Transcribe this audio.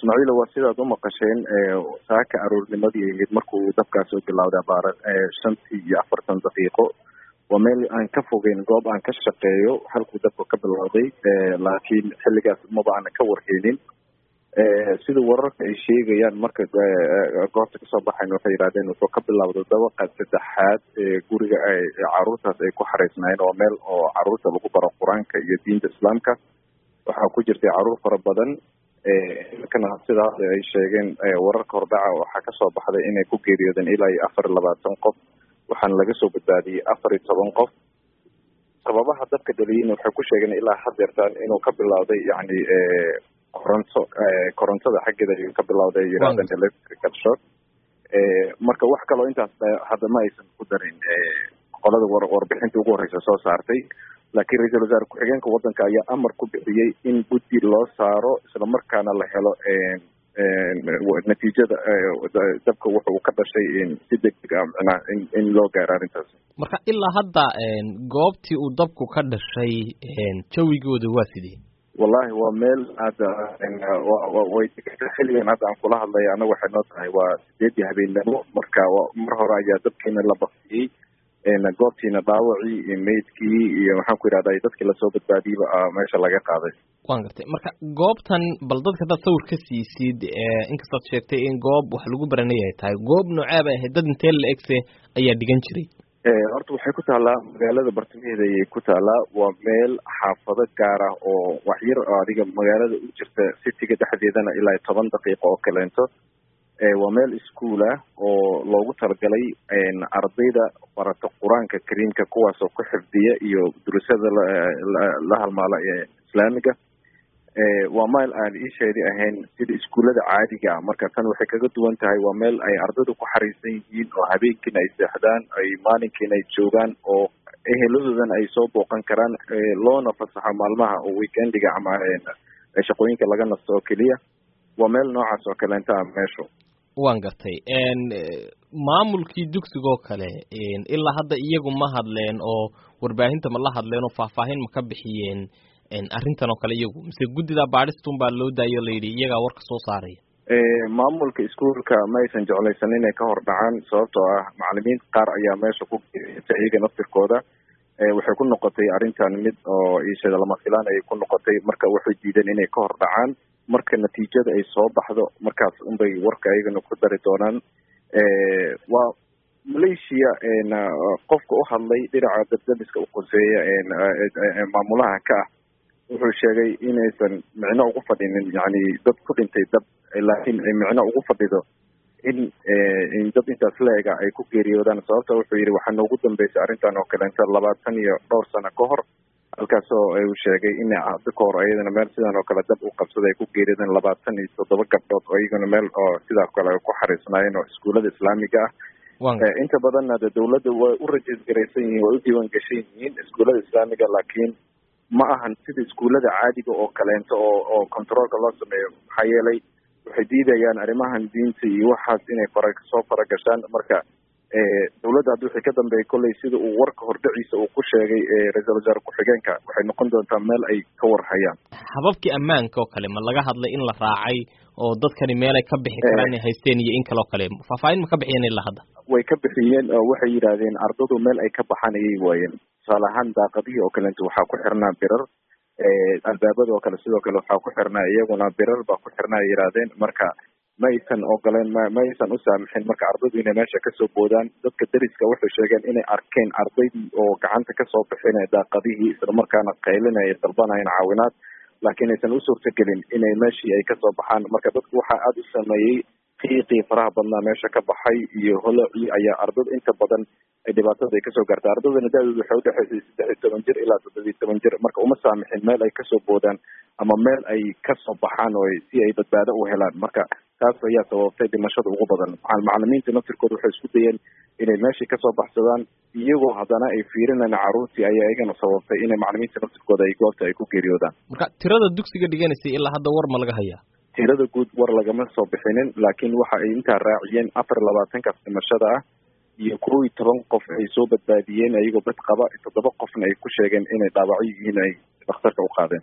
Ismaaciil waa sidaad u maqasheen saaka aroornimadii markuu dabkaas u bilowday abaara 5:40 daqiiqo waa meel aan ka fogeyn goob aan ka shaqeeyo halkuu dabku ka bilowday laakiin xilligaas maba aan ka warheynin sida wararka ay sheegayaan marka goobta kasoo baxayn waxay yiraahdeen wuxuu ka bilowday dabaqa saddexaad guriga ay caruurtaas ay ku xareysnaayeen oo meel oo caruurta lagu baro quraanka iyo diinta islaamka waxaa ku jirtay caruur fara badan kana sidaas ay sheegeen wararka hordhaca waxaa kasoo baxday inay ku geeriyoodeen ilaa 24 qof waxaana laga soo badbaadiyey 14 qof sababaha dabka dhaliyeen waxay ku sheegeen ilaa hadeertaan inuu ka bilowday yacni korontada xaggeeda ayuu ka bilowday yiraahdeen electrical shock marka wax kaloo intaas hadda ma aysan ku darin qolada warbixinta ugu horeysa soo saartay laakiin ra-iisul wasaare ku-xigeenka waddanka ayaa amar ku bixiyey in guddi loo saaro isla markaana la helo natiijada dabka wuxa uu ka dhashay si degdeg ah macnaha in loo gaaro arrintaas marka ilaa hadda goobtii uu dabku ka dhashay jawigooda waa sidee wallahi waa meel hadda way xilligan hadda aan kula hadlaya annaga waxay noo tahay waa 8 habeenimo marka mar hore ayaa dabkiina la baqtiyey goobtiina dhaawacii iyo meydkii iyo waxaan ku yidhahdaa dadkii lasoo badbaadiyeyba meesha laga qaaday waan gartay marka goobtan bal dadka dad sawir ka siisid inkastaad sheegtay in goob wax lagu baranayay tahay goob noocee bay ahayd dad intee la egse ayaa dhigan jiray horta waxay ku taallaa magaalada bartamaheeda ayay ku taallaa waa meel xaafado gaar ah oo waxyar adiga magaalada u jirta cityga dhexdeedana ilaa 10 daqiiqo oo kaleento waa meel iskuul ah oo loogu talagalay ardayda barata quraanka kariimka kuwaasoo ku xifdiya iyo duruusada la halmaala ee islaamiga waa meel aan isheedi ahayn sida iskuullada caadiga ah marka tan waxay kaga duwan tahay waa meel ay ardaydu ku xariisan yihiin oo habeenkiina ay seexdaan ay maalinkiina ay joogaan oo eheladoodana ay soo booqan karaan loona fasaxo maalmaha oo weekendiga ama shaqooyinka laga nasto oo keliya waa meel noocaas oo kaleenta ah meeshu waan gartay maamulkii dugsiga oo kale ilaa hadda iyagu ma hadleen oo warbaahinta ma la hadleen oo faahfaahin ma ka bixiyeen arrintan oo kale iyagu mise guddida baadhistun baa loo daayo la yidhi iyagaa warka soo saaraya maamulka iskuulka ma aysan jeclaysan inay ka hor dhacaan sababtoo ah macalimiin qaar ayaa meesha ku geeriyay iyaga naftirkooda waxay ku noqotay arrintan mid oo iishada lama filaan ay ku noqotay marka waxay diideen inay ka hor dhacaan marka natiijada ay soo baxdo markaas unbay warka ayagana ku dari doonaan waa Malaysia qofka u hadlay dhinaca dadbiska u qoseeya maamulaha ka wuxuu sheegay inaysan micno ugu fadhinin yani dad ku dhintay dab laakiin ay micno ugu fadhido in dad intaas leega ay ku geeriyoodaan sababta wuxuu yidhi waxaa noogu dambeysay arrintan oo kaleenta 20 iyo dhowr sano ka hor halkaasoo uu sheegay in hadda ka hor ayadana meel sidan oo kale dab u qabsaday ay ku geeriyoodeen 27 gabdhood oo iyagana meel oo sidaas kale ku xariisnaayeen oo iskuullada islaamiga ah inta badanna dawladda way u rajiisgaraysan yihiin way u diiwaan gashan yihiin iskuullada islaamiga laakiin ma ahan sida iskuullada caadiga oo kaleento oo controolka loo sameeyo maxaa yeelay waxay diidayaan arrimahan diinta iyo waxaas inay soo faragashaan marka dawladda hadda wixii ka dambeeyay kolley sida uu warka hordhaciisa uu ku sheegay ra-iisul wasaare ku-xigeenka waxay noqon doontaa meel ay ka warhayaan hababkii ammaanka oo kale ma laga hadlay in la raacay oo dadkani meelay ka bixi karaan inay haysteen iyo in kale oo kale faahfaahin ma ka bixiyeen ilaa hadda way ka bixiyeen oo waxay yidhaahdeen ardadu meel ay ka baxaan ayay waayeen tusaale ahaan daaqadihii oo kaleento waxaa ku xirnaa birar albaabada oo kale sidoo kale waxaa ku xirnaa iyaguna birar baa ku xirnaa ay yidhaahdeen marka ma aysan ogoleen ma aysan u saamixin marka ardaydu inay meesha kasoo boodaan dadka deriska waxay sheegeen inay arkeen ardaydii oo gacanta kasoo bixinaya daaqadihii islamarkaana qaylinaya dalbanayeen caawinaad laakiin aysan u suurtagelin inay meeshii ay kasoo baxaan marka dadku waxaa aada u sameeyey qiiqii faraha badnaa meesha ka baxay iyo holocii ayaa ardada inta badan ay dhibaatada ay kasoo gaartay ardadana da-dooda waxay udhexaysay 13 jir ilaa 17 jir marka uma saamixin meel ay kasoo boodaan ama meel ay kasoo baxaan oo si ay badbaado u helaan marka taas ayaa sababtay dhimashada ugu badan macalimiinta naftirkooda waxay isku dayeen inay meeshii kasoo baxsadaan iyagoo haddana ay fiirinayaan caruurtii ayaa iyagana sababtay inay macalimiinta naftirkooda ay goobta ay ku geeriyoodaan marka tirada dugsiga dhiganaysay ilaa hadda war ma laga hayaa tirada guud war lagama soo bixinin laakiin waxa ay intaa raaciyeen 24 dhimashada ah iyo 10 qof ay soo badbaadiyeen ayagoo bad qaba 7 qofna ay ku sheegeen inay dhaawacyo yihiin ay dhakhtarka u qaadeen